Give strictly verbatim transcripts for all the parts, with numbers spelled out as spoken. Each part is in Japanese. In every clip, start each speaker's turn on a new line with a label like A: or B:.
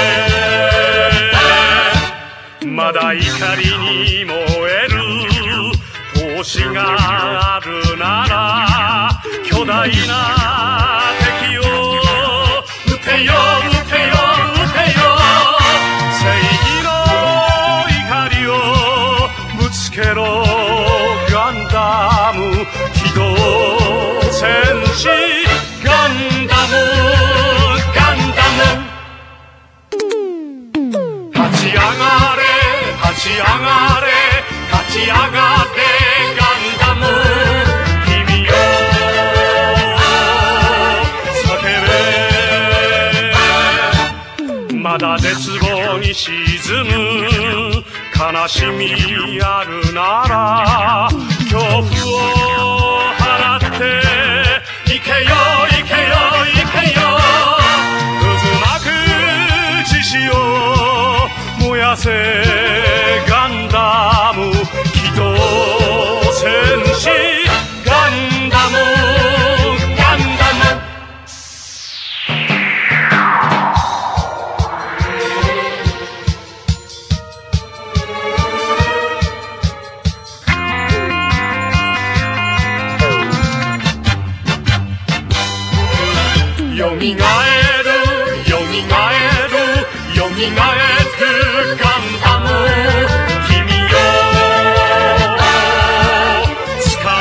A: まだ怒りに燃える闘志があるなら巨大な敵を撃てよ撃てよ撃てよ正義の怒りをぶつけろガンダム機動戦士ガンダムガンダム立ち上がれ立ち上がれ立ち上がってガンダム君よ叫べまだ絶望に沈む悲しみあるなら恐怖を払って行けよ行けよ行けよ渦巻く獅子を燃やせガンダム機動戦士ガンダムガンダムよみがえるよみがえるよみがえるガンダム君よつか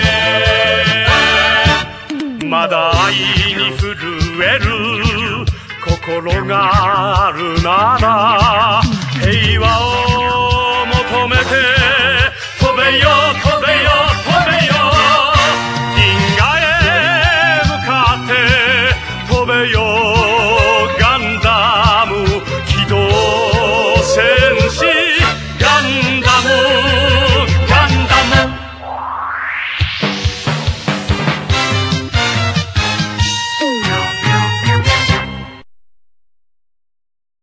A: めまだ愛に震える心があるなら平和を求めて飛べよ飛べよ